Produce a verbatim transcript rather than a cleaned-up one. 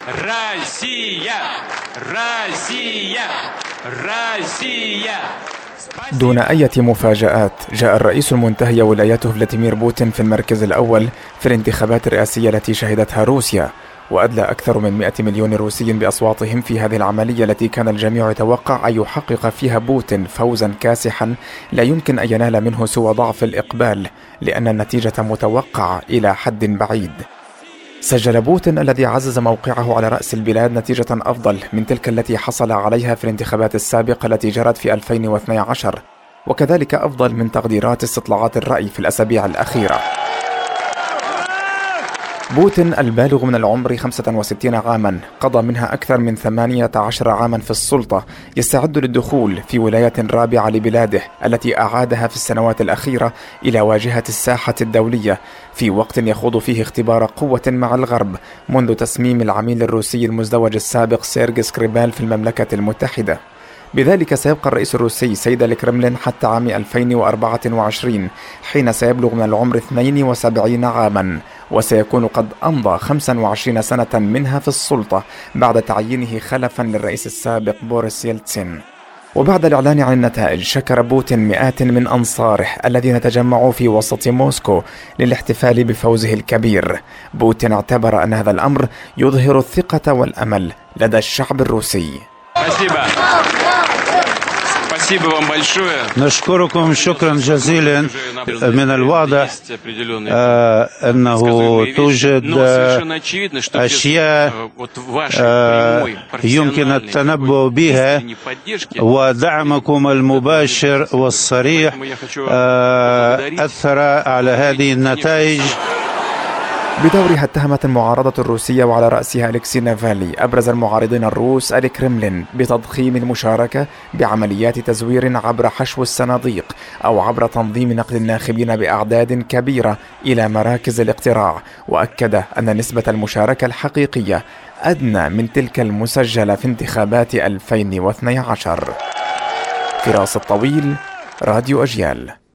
Россия! Россия! Россия! دون أي مفاجآت، جاء الرئيس المنتهي ولايته فلاديمير بوتين في المركز الأول في الانتخابات الرئاسية التي شهدتها روسيا، وأدلى أكثر من مئة مليون روسي بأصواتهم في هذه العملية التي كان الجميع يتوقع أن يحقق فيها بوتين فوزا كاسحا لا يمكن أن ينال منه سوى ضعف الإقبال، لأن النتيجة متوقعة إلى حد بعيد. سجل بوتين الذي عزز موقعه على رأس البلاد نتيجة أفضل من تلك التي حصل عليها في الانتخابات السابقة التي جرت في ألفين واثني عشر، وكذلك أفضل من تقديرات استطلاعات الرأي في الأسابيع الأخيرة. بوتين البالغ من العمر خمسة وستين عاما قضى منها أكثر من ثمانية عشر عاما في السلطة، يستعد للدخول في ولاية رابعة لبلاده التي أعادها في السنوات الأخيرة إلى واجهة الساحة الدولية، في وقت يخوض فيه اختبار قوة مع الغرب منذ تسميم العميل الروسي المزدوج السابق سيرجي سكريبال في المملكة المتحدة. بذلك سيبقى الرئيس الروسي سيد الكرملين حتى عام ألفين وأربعة وعشرين، حين سيبلغ من العمر اثنين وسبعين عاما، وسيكون قد أمضى خمسا وعشرين سنة منها في السلطة بعد تعيينه خلفا للرئيس السابق بوريس يلتسين. وبعد الإعلان عن النتائج، شكر بوتين مئات من أنصاره الذين تجمعوا في وسط موسكو للاحتفال بفوزه الكبير. بوتين اعتبر أن هذا الأمر يظهر الثقة والأمل لدى الشعب الروسي. نشكركم شكرا جزيلا. من الواضح آه أنه توجد أشياء آه يمكن التنبؤ بها، ودعمكم المباشر والصريح آه أثر على هذه النتائج. بدورها اتهمت المعارضة الروسية وعلى رأسها أليكسي نافالني أبرز المعارضين الروس الكرملين بتضخيم المشاركة بعمليات تزوير عبر حشو الصناديق أو عبر تنظيم نقل الناخبين بأعداد كبيرة إلى مراكز الاقتراع، وأكد أن نسبة المشاركة الحقيقية أدنى من تلك المسجلة في انتخابات ألفين واثني عشر. فراس الطويل، راديو أجيال.